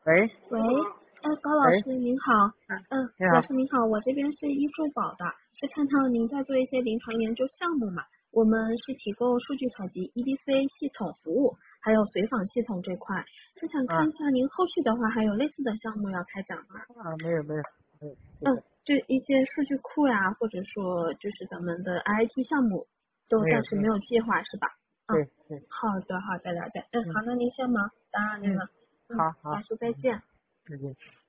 喂喂，高老喂， 师您好， 你好。 老师您好，我这边是医助宝的，是看到您在做一些临床研究项目嘛，我们是提供数据采集 EDC 系统服务，还有随访系统这块，是想看一下您后续的话还有类似的项目要开展吗？ 没有没有没有，谢谢。 就一些数据库呀，或者说就是咱们的 IT 项目都没有没有， 暂时没有计划是吧？ 对对。 好的好的了解， 嗯好，那您先忙，打扰您嗯， 了， 好好。 老师再见。 再见。